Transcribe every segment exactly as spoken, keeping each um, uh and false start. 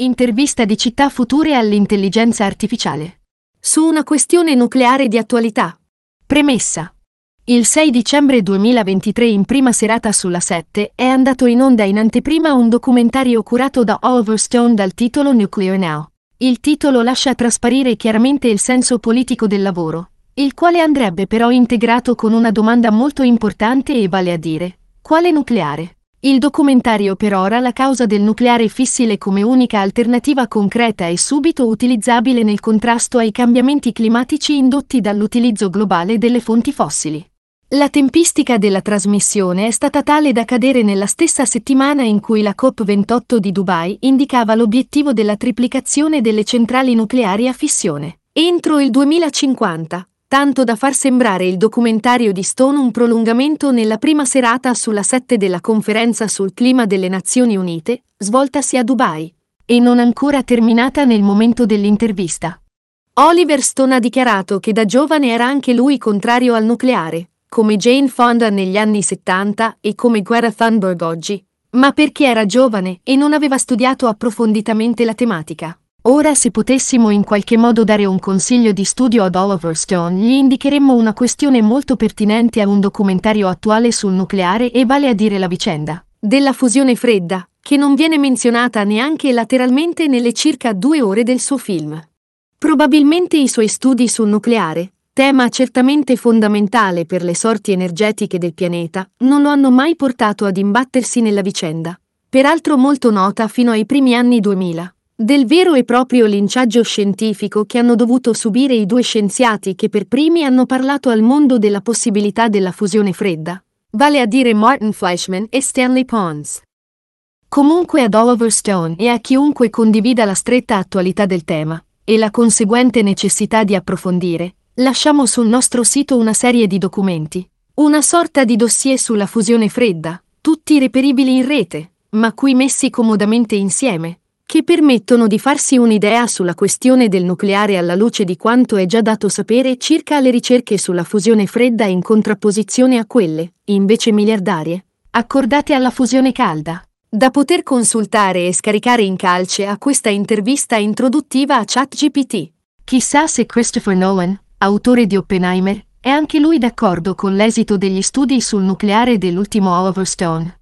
Intervista di Città Future all'intelligenza artificiale. Su una questione nucleare di attualità. Premessa. Il sei dicembre duemilaventitré, in prima serata sulla sette, è andato in onda in anteprima un documentario curato da Oliver Stone dal titolo Nuclear Now. Il titolo lascia trasparire chiaramente il senso politico del lavoro, il quale andrebbe però integrato con una domanda molto importante, e vale a dire: quale nucleare? Il documentario perora la causa del nucleare fissile come unica alternativa concreta e subito utilizzabile nel contrasto ai cambiamenti climatici indotti dall'utilizzo globale delle fonti fossili. La tempistica della trasmissione è stata tale da cadere nella stessa settimana in cui la COP ventotto di Dubai indicava l'obiettivo della triplicazione delle centrali nucleari a fissione entro il duemilacinquanta. Tanto da far sembrare il documentario di Stone un prolungamento nella prima serata sulla sette della conferenza sul clima delle Nazioni Unite, svoltasi a Dubai, e non ancora terminata nel momento dell'intervista. Oliver Stone ha dichiarato che da giovane era anche lui contrario al nucleare, come Jane Fonda negli anni settanta e come Greta Thunberg oggi, ma perché era giovane e non aveva studiato approfonditamente la tematica. Ora, se potessimo in qualche modo dare un consiglio di studio ad Oliver Stone, gli indicheremmo una questione molto pertinente a un documentario attuale sul nucleare, e vale a dire la vicenda della fusione fredda, che non viene menzionata neanche lateralmente nelle circa due ore del suo film. Probabilmente i suoi studi sul nucleare, tema certamente fondamentale per le sorti energetiche del pianeta, non lo hanno mai portato ad imbattersi nella vicenda, peraltro molto nota fino ai primi anni duemila. Del vero e proprio linciaggio scientifico che hanno dovuto subire i due scienziati che per primi hanno parlato al mondo della possibilità della fusione fredda, vale a dire Martin Fleischmann e Stanley Pons. Comunque, ad Oliver Stone e a chiunque condivida la stretta attualità del tema, e la conseguente necessità di approfondire, lasciamo sul nostro sito una serie di documenti, una sorta di dossier sulla fusione fredda, tutti reperibili in rete, ma qui messi comodamente insieme, che permettono di farsi un'idea sulla questione del nucleare alla luce di quanto è già dato sapere circa le ricerche sulla fusione fredda in contrapposizione a quelle, invece miliardarie, accordate alla fusione calda. Da poter consultare e scaricare in calce a questa intervista introduttiva a ChatGPT. Chissà se Christopher Nolan, autore di Oppenheimer, è anche lui d'accordo con l'esito degli studi sul nucleare dell'ultimo Oliver Stone.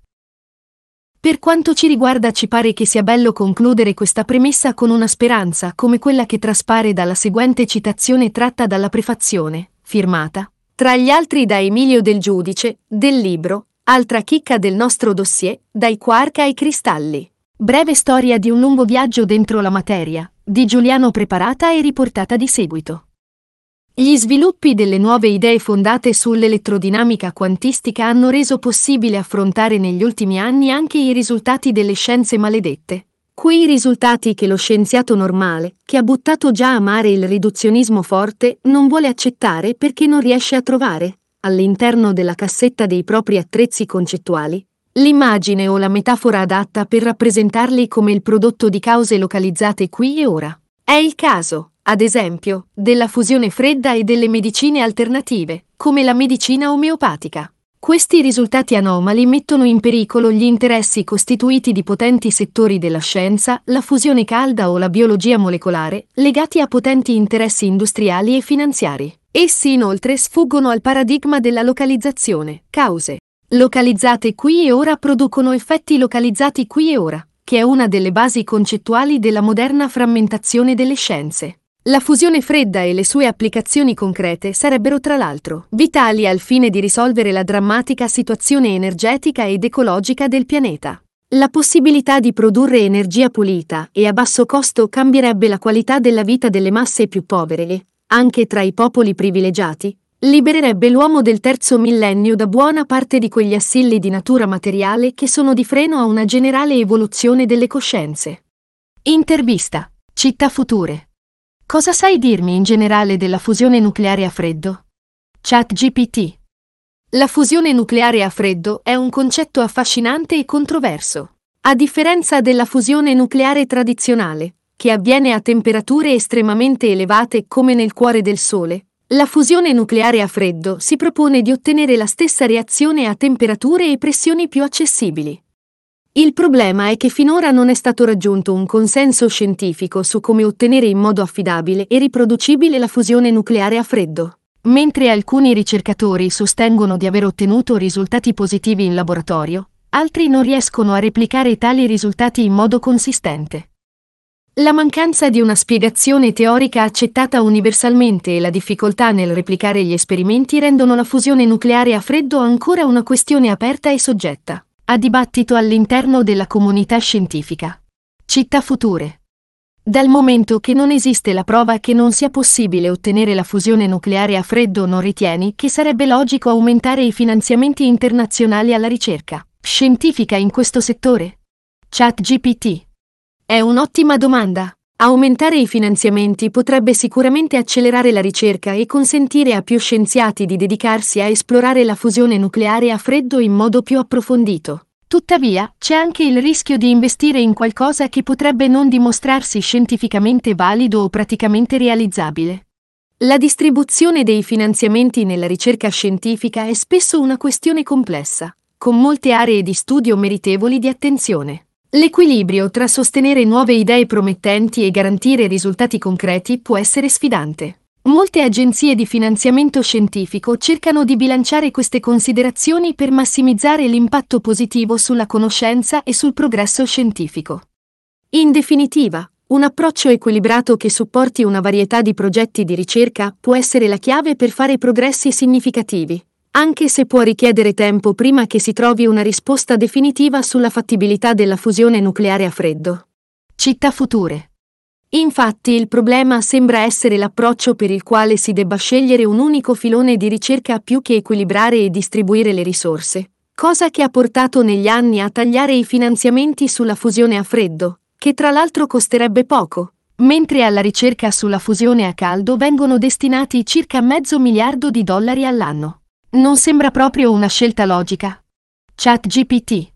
Per quanto ci riguarda, ci pare che sia bello concludere questa premessa con una speranza come quella che traspare dalla seguente citazione tratta dalla prefazione, firmata, tra gli altri, da Emilio Del Giudice, del libro Altra chicca del nostro dossier, dai quark ai cristalli. Breve storia di un lungo viaggio dentro la materia, di Giuliano, preparata e riportata di seguito. Gli sviluppi delle nuove idee fondate sull'elettrodinamica quantistica hanno reso possibile affrontare negli ultimi anni anche i risultati delle scienze maledette, quei risultati che lo scienziato normale, che ha buttato già a mare il riduzionismo forte, non vuole accettare perché non riesce a trovare, all'interno della cassetta dei propri attrezzi concettuali, l'immagine o la metafora adatta per rappresentarli come il prodotto di cause localizzate qui e ora. È il caso, ad esempio, della fusione fredda e delle medicine alternative, come la medicina omeopatica. Questi risultati anomali mettono in pericolo gli interessi costituiti di potenti settori della scienza, la fusione calda o la biologia molecolare, legati a potenti interessi industriali e finanziari. Essi inoltre sfuggono al paradigma della localizzazione. Cause localizzate qui e ora producono effetti localizzati qui e ora, che è una delle basi concettuali della moderna frammentazione delle scienze. La fusione fredda e le sue applicazioni concrete sarebbero tra l'altro vitali al fine di risolvere la drammatica situazione energetica ed ecologica del pianeta. La possibilità di produrre energia pulita e a basso costo cambierebbe la qualità della vita delle masse più povere e, anche tra i popoli privilegiati, libererebbe l'uomo del terzo millennio da buona parte di quegli assilli di natura materiale che sono di freno a una generale evoluzione delle coscienze. Intervista. Città Future. Cosa sai dirmi in generale della fusione nucleare a freddo? ChatGPT. La fusione nucleare a freddo è un concetto affascinante e controverso. A differenza della fusione nucleare tradizionale, che avviene a temperature estremamente elevate come nel cuore del Sole, la fusione nucleare a freddo si propone di ottenere la stessa reazione a temperature e pressioni più accessibili. Il problema è che finora non è stato raggiunto un consenso scientifico su come ottenere in modo affidabile e riproducibile la fusione nucleare a freddo. Mentre alcuni ricercatori sostengono di aver ottenuto risultati positivi in laboratorio, altri non riescono a replicare tali risultati in modo consistente. La mancanza di una spiegazione teorica accettata universalmente e la difficoltà nel replicare gli esperimenti rendono la fusione nucleare a freddo ancora una questione aperta e soggetta a dibattito all'interno della comunità scientifica. Città future. Dal momento che non esiste la prova che non sia possibile ottenere la fusione nucleare a freddo, non ritieni che sarebbe logico aumentare i finanziamenti internazionali alla ricerca scientifica in questo settore? ChatGPT. È un'ottima domanda. Aumentare i finanziamenti potrebbe sicuramente accelerare la ricerca e consentire a più scienziati di dedicarsi a esplorare la fusione nucleare a freddo in modo più approfondito. Tuttavia, c'è anche il rischio di investire in qualcosa che potrebbe non dimostrarsi scientificamente valido o praticamente realizzabile. La distribuzione dei finanziamenti nella ricerca scientifica è spesso una questione complessa, con molte aree di studio meritevoli di attenzione. L'equilibrio tra sostenere nuove idee promettenti e garantire risultati concreti può essere sfidante. Molte agenzie di finanziamento scientifico cercano di bilanciare queste considerazioni per massimizzare l'impatto positivo sulla conoscenza e sul progresso scientifico. In definitiva, un approccio equilibrato che supporti una varietà di progetti di ricerca può essere la chiave per fare progressi significativi, anche se può richiedere tempo prima che si trovi una risposta definitiva sulla fattibilità della fusione nucleare a freddo. Città future. Infatti il problema sembra essere l'approccio per il quale si debba scegliere un unico filone di ricerca più che equilibrare e distribuire le risorse, cosa che ha portato negli anni a tagliare i finanziamenti sulla fusione a freddo, che tra l'altro costerebbe poco, mentre alla ricerca sulla fusione a caldo vengono destinati circa mezzo miliardo di dollari all'anno. Non sembra proprio una scelta logica. ChatGPT.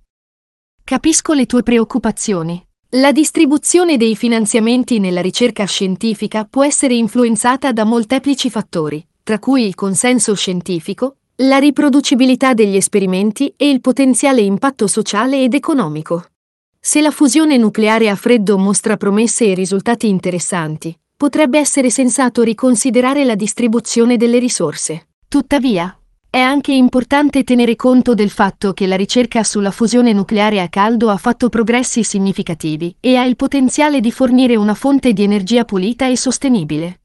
Capisco le tue preoccupazioni. La distribuzione dei finanziamenti nella ricerca scientifica può essere influenzata da molteplici fattori, tra cui il consenso scientifico, la riproducibilità degli esperimenti e il potenziale impatto sociale ed economico. Se la fusione nucleare a freddo mostra promesse e risultati interessanti, potrebbe essere sensato riconsiderare la distribuzione delle risorse. Tuttavia, è anche importante tenere conto del fatto che la ricerca sulla fusione nucleare a caldo ha fatto progressi significativi e ha il potenziale di fornire una fonte di energia pulita e sostenibile.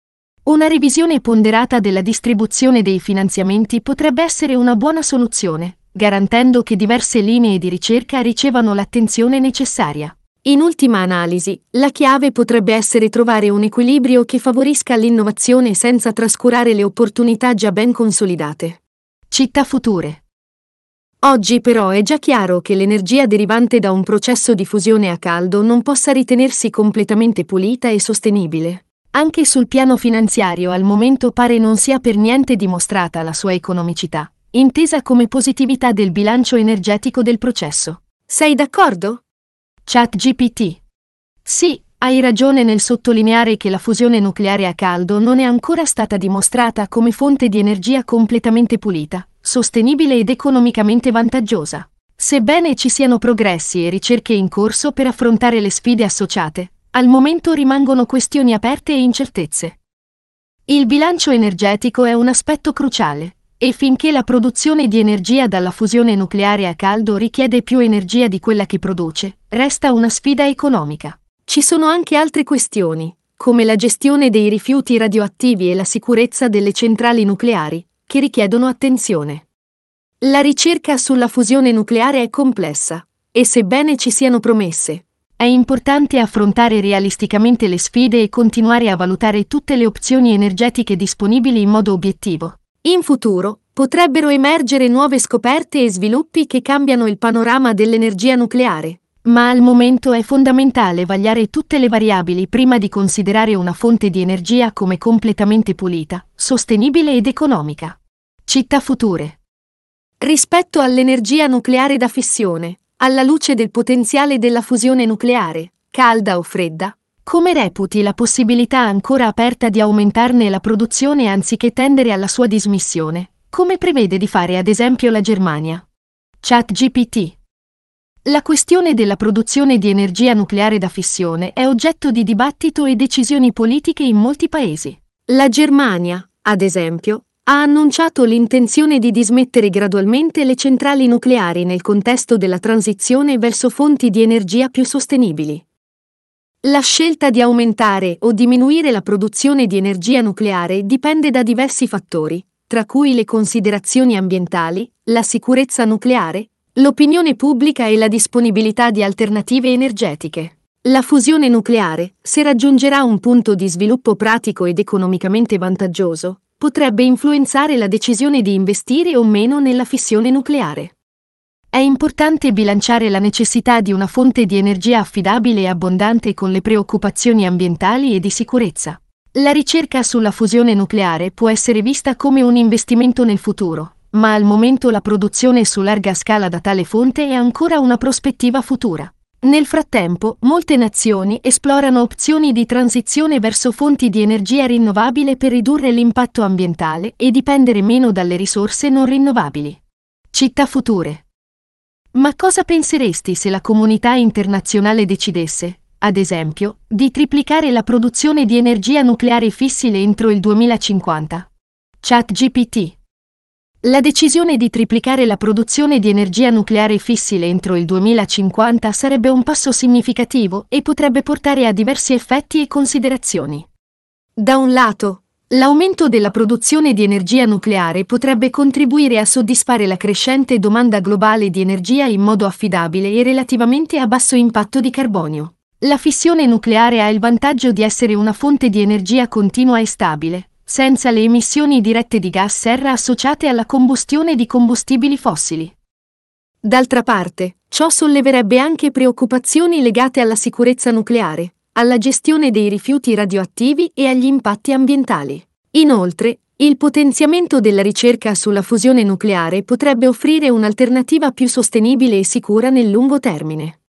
Una revisione ponderata della distribuzione dei finanziamenti potrebbe essere una buona soluzione, garantendo che diverse linee di ricerca ricevano l'attenzione necessaria. In ultima analisi, la chiave potrebbe essere trovare un equilibrio che favorisca l'innovazione senza trascurare le opportunità già ben consolidate. Città future. Oggi però è già chiaro che l'energia derivante da un processo di fusione a caldo non possa ritenersi completamente pulita e sostenibile. Anche sul piano finanziario al momento pare non sia per niente dimostrata la sua economicità, intesa come positività del bilancio energetico del processo. Sei d'accordo? ChatGPT. Sì, hai ragione nel sottolineare che la fusione nucleare a caldo non è ancora stata dimostrata come fonte di energia completamente pulita, sostenibile ed economicamente vantaggiosa. Sebbene ci siano progressi e ricerche in corso per affrontare le sfide associate, al momento rimangono questioni aperte e incertezze. Il bilancio energetico è un aspetto cruciale. E finché la produzione di energia dalla fusione nucleare a caldo richiede più energia di quella che produce, resta una sfida economica. Ci sono anche altre questioni, come la gestione dei rifiuti radioattivi e la sicurezza delle centrali nucleari, che richiedono attenzione. La ricerca sulla fusione nucleare è complessa, e sebbene ci siano promesse, è importante affrontare realisticamente le sfide e continuare a valutare tutte le opzioni energetiche disponibili in modo obiettivo. In futuro, potrebbero emergere nuove scoperte e sviluppi che cambiano il panorama dell'energia nucleare, ma al momento è fondamentale vagliare tutte le variabili prima di considerare una fonte di energia come completamente pulita, sostenibile ed economica. Città future. Rispetto all'energia nucleare da fissione, alla luce del potenziale della fusione nucleare, calda o fredda, come reputi la possibilità ancora aperta di aumentarne la produzione anziché tendere alla sua dismissione, come prevede di fare ad esempio la Germania? ChatGPT. La questione della produzione di energia nucleare da fissione è oggetto di dibattito e decisioni politiche in molti paesi. La Germania, ad esempio, ha annunciato l'intenzione di dismettere gradualmente le centrali nucleari nel contesto della transizione verso fonti di energia più sostenibili. La scelta di aumentare o diminuire la produzione di energia nucleare dipende da diversi fattori, tra cui le considerazioni ambientali, la sicurezza nucleare, l'opinione pubblica e la disponibilità di alternative energetiche. La fusione nucleare, se raggiungerà un punto di sviluppo pratico ed economicamente vantaggioso, potrebbe influenzare la decisione di investire o meno nella fissione nucleare. È importante bilanciare la necessità di una fonte di energia affidabile e abbondante con le preoccupazioni ambientali e di sicurezza. La ricerca sulla fusione nucleare può essere vista come un investimento nel futuro, ma al momento la produzione su larga scala da tale fonte è ancora una prospettiva futura. Nel frattempo, molte nazioni esplorano opzioni di transizione verso fonti di energia rinnovabile per ridurre l'impatto ambientale e dipendere meno dalle risorse non rinnovabili. Città future. Ma cosa penseresti se la comunità internazionale decidesse, ad esempio, di triplicare la produzione di energia nucleare fissile entro il duemilacinquanta? ChatGPT. La decisione di triplicare la produzione di energia nucleare fissile entro il duemilacinquanta sarebbe un passo significativo e potrebbe portare a diversi effetti e considerazioni. Da un lato, l'aumento della produzione di energia nucleare potrebbe contribuire a soddisfare la crescente domanda globale di energia in modo affidabile e relativamente a basso impatto di carbonio. La fissione nucleare ha il vantaggio di essere una fonte di energia continua e stabile, senza le emissioni dirette di gas serra associate alla combustione di combustibili fossili. D'altra parte, ciò solleverebbe anche preoccupazioni legate alla sicurezza nucleare, alla gestione dei rifiuti radioattivi e agli impatti ambientali. Inoltre, il potenziamento della ricerca sulla fusione nucleare potrebbe offrire un'alternativa più sostenibile e sicura nel lungo termine.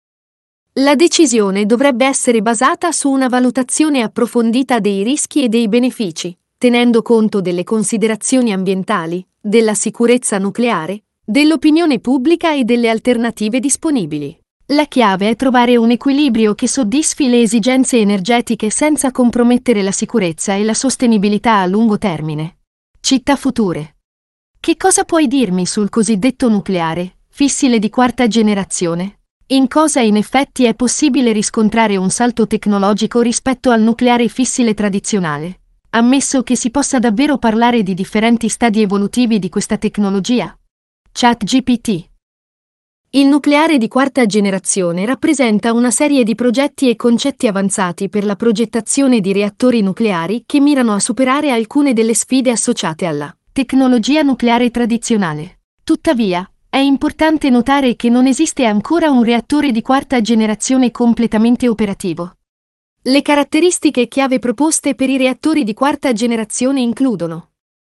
La decisione dovrebbe essere basata su una valutazione approfondita dei rischi e dei benefici, tenendo conto delle considerazioni ambientali, della sicurezza nucleare, dell'opinione pubblica e delle alternative disponibili. La chiave è trovare un equilibrio che soddisfi le esigenze energetiche senza compromettere la sicurezza e la sostenibilità a lungo termine. Città future. Che cosa puoi dirmi sul cosiddetto nucleare, fissile di quarta generazione? In cosa in effetti è possibile riscontrare un salto tecnologico rispetto al nucleare fissile tradizionale? Ammesso che si possa davvero parlare di differenti stadi evolutivi di questa tecnologia. ChatGPT. Il nucleare di quarta generazione rappresenta una serie di progetti e concetti avanzati per la progettazione di reattori nucleari che mirano a superare alcune delle sfide associate alla tecnologia nucleare tradizionale. Tuttavia, è importante notare che non esiste ancora un reattore di quarta generazione completamente operativo. Le caratteristiche chiave proposte per i reattori di quarta generazione includono: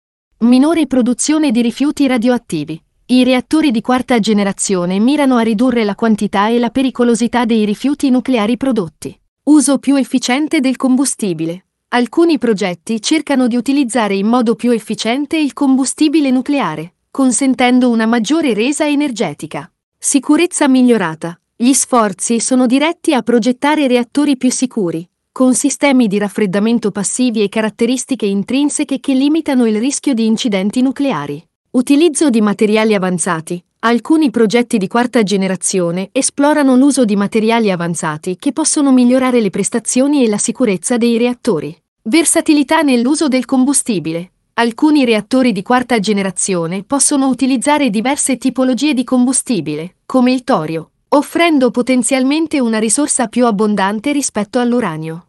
minore produzione di rifiuti radioattivi. I reattori di quarta generazione mirano a ridurre la quantità e la pericolosità dei rifiuti nucleari prodotti. Uso più efficiente del combustibile. Alcuni progetti cercano di utilizzare in modo più efficiente il combustibile nucleare, consentendo una maggiore resa energetica. Sicurezza migliorata. Gli sforzi sono diretti a progettare reattori più sicuri, con sistemi di raffreddamento passivi e caratteristiche intrinseche che limitano il rischio di incidenti nucleari. Utilizzo di materiali avanzati. Alcuni progetti di quarta generazione esplorano l'uso di materiali avanzati che possono migliorare le prestazioni e la sicurezza dei reattori. Versatilità nell'uso del combustibile. Alcuni reattori di quarta generazione possono utilizzare diverse tipologie di combustibile, come il torio, offrendo potenzialmente una risorsa più abbondante rispetto all'uranio.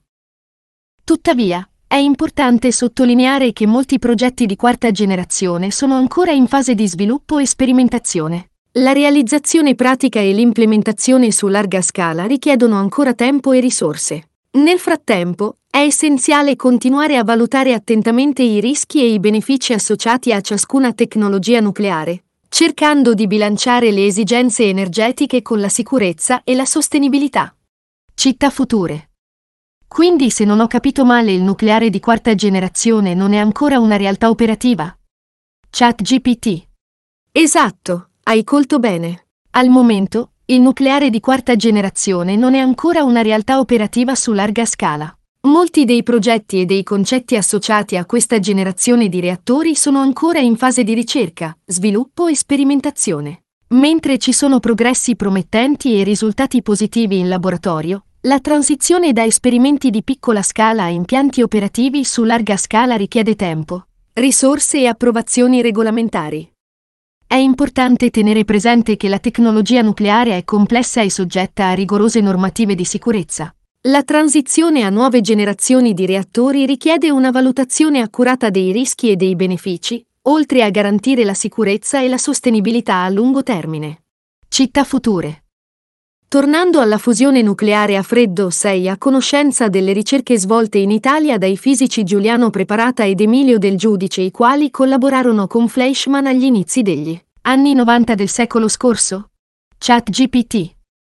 Tuttavia, è importante sottolineare che molti progetti di quarta generazione sono ancora in fase di sviluppo e sperimentazione. La realizzazione pratica e l'implementazione su larga scala richiedono ancora tempo e risorse. Nel frattempo, è essenziale continuare a valutare attentamente i rischi e i benefici associati a ciascuna tecnologia nucleare, cercando di bilanciare le esigenze energetiche con la sicurezza e la sostenibilità. Città future. Quindi, se non ho capito male, il nucleare di quarta generazione non è ancora una realtà operativa? ChatGPT. Esatto, hai colto bene. Al momento, Il nucleare di quarta generazione non è ancora una realtà operativa su larga scala. Molti dei progetti e dei concetti associati a questa generazione di reattori sono ancora in fase di ricerca, sviluppo e sperimentazione. Mentre ci sono progressi promettenti e risultati positivi in laboratorio, la transizione da esperimenti di piccola scala a impianti operativi su larga scala richiede tempo, risorse e approvazioni regolamentari. È importante tenere presente che la tecnologia nucleare è complessa e soggetta a rigorose normative di sicurezza. La transizione a nuove generazioni di reattori richiede una valutazione accurata dei rischi e dei benefici, oltre a garantire la sicurezza e la sostenibilità a lungo termine. Città future. Tornando alla fusione nucleare a freddo, sei a conoscenza delle ricerche svolte in Italia dai fisici Giuliano Preparata ed Emilio Del Giudice, i quali collaborarono con Fleischmann agli inizi degli anni novanta del secolo scorso? ChatGPT.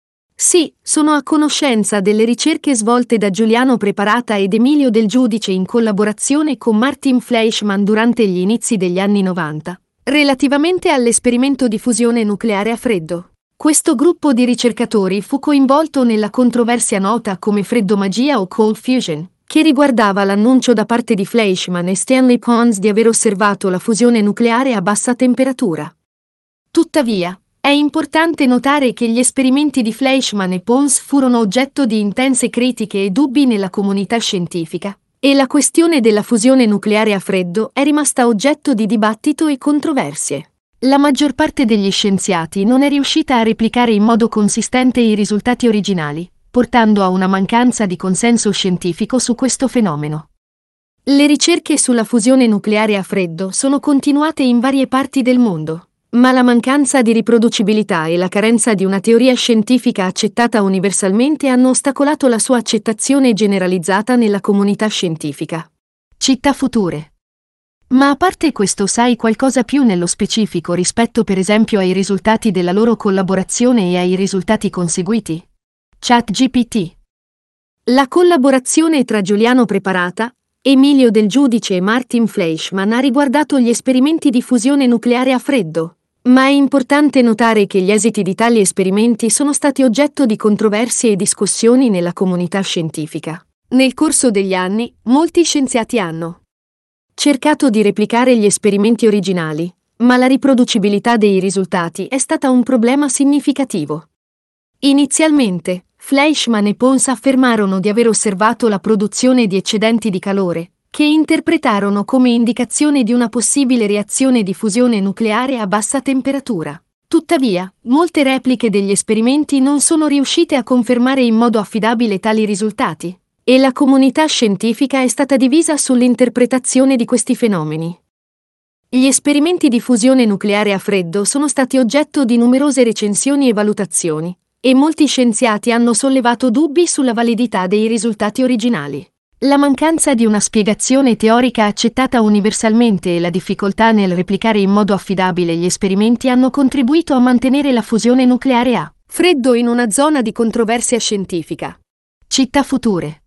Sì, sono a conoscenza delle ricerche svolte da Giuliano Preparata ed Emilio Del Giudice in collaborazione con Martin Fleischmann durante gli inizi degli anni novanta, relativamente all'esperimento di fusione nucleare a freddo. Questo gruppo di ricercatori fu coinvolto nella controversia nota come freddomagia o cold fusion, che riguardava l'annuncio da parte di Fleischmann e Stanley Pons di aver osservato la fusione nucleare a bassa temperatura. Tuttavia, è importante notare che gli esperimenti di Fleischmann e Pons furono oggetto di intense critiche e dubbi nella comunità scientifica, e la questione della fusione nucleare a freddo è rimasta oggetto di dibattito e controversie. La maggior parte degli scienziati non è riuscita a replicare in modo consistente i risultati originali, portando a una mancanza di consenso scientifico su questo fenomeno. Le ricerche sulla fusione nucleare a freddo sono continuate in varie parti del mondo, ma la mancanza di riproducibilità e la carenza di una teoria scientifica accettata universalmente hanno ostacolato la sua accettazione generalizzata nella comunità scientifica. Città future. Ma a parte questo, sai qualcosa più nello specifico rispetto per esempio ai risultati della loro collaborazione e ai risultati conseguiti? ChatGPT. La collaborazione tra Giuliano Preparata, Emilio Del Giudice e Martin Fleischmann ha riguardato gli esperimenti di fusione nucleare a freddo, ma è importante notare che gli esiti di tali esperimenti sono stati oggetto di controversie e discussioni nella comunità scientifica. Nel corso degli anni, molti scienziati hanno cercato di replicare gli esperimenti originali, ma la riproducibilità dei risultati è stata un problema significativo. Inizialmente, Fleischmann e Pons affermarono di aver osservato la produzione di eccedenti di calore, che interpretarono come indicazione di una possibile reazione di fusione nucleare a bassa temperatura. Tuttavia, molte repliche degli esperimenti non sono riuscite a confermare in modo affidabile tali risultati, e la comunità scientifica è stata divisa sull'interpretazione di questi fenomeni. Gli esperimenti di fusione nucleare a freddo sono stati oggetto di numerose recensioni e valutazioni, e molti scienziati hanno sollevato dubbi sulla validità dei risultati originali. La mancanza di una spiegazione teorica accettata universalmente e la difficoltà nel replicare in modo affidabile gli esperimenti hanno contribuito a mantenere la fusione nucleare a freddo in una zona di controversia scientifica. Città future.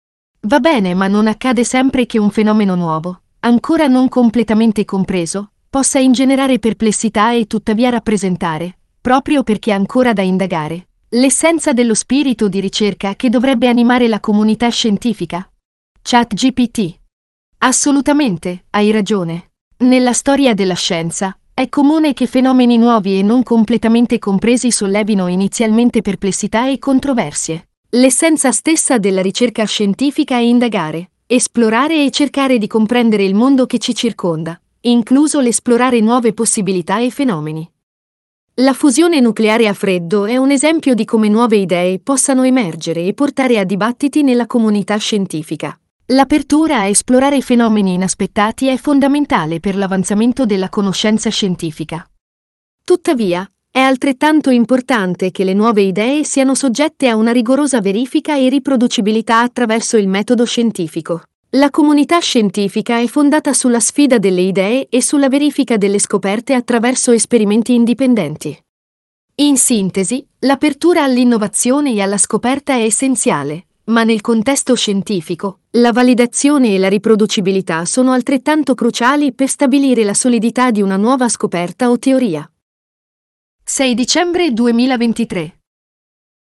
Va bene, ma non accade sempre che un fenomeno nuovo, ancora non completamente compreso, possa ingenerare perplessità e tuttavia rappresentare, proprio perché è ancora da indagare, l'essenza dello spirito di ricerca che dovrebbe animare la comunità scientifica. ChatGPT. Assolutamente, hai ragione. Nella storia della scienza, è comune che fenomeni nuovi e non completamente compresi sollevino inizialmente perplessità e controversie. L'essenza stessa della ricerca scientifica è indagare, esplorare e cercare di comprendere il mondo che ci circonda, incluso l'esplorare nuove possibilità e fenomeni. La fusione nucleare a freddo è un esempio di come nuove idee possano emergere e portare a dibattiti nella comunità scientifica. L'apertura a esplorare fenomeni inaspettati è fondamentale per l'avanzamento della conoscenza scientifica. Tuttavia, è altrettanto importante che le nuove idee siano soggette a una rigorosa verifica e riproducibilità attraverso il metodo scientifico. La comunità scientifica è fondata sulla sfida delle idee e sulla verifica delle scoperte attraverso esperimenti indipendenti. In sintesi, l'apertura all'innovazione e alla scoperta è essenziale, ma nel contesto scientifico, la validazione e la riproducibilità sono altrettanto cruciali per stabilire la solidità di una nuova scoperta o teoria. sei dicembre duemilaventitré.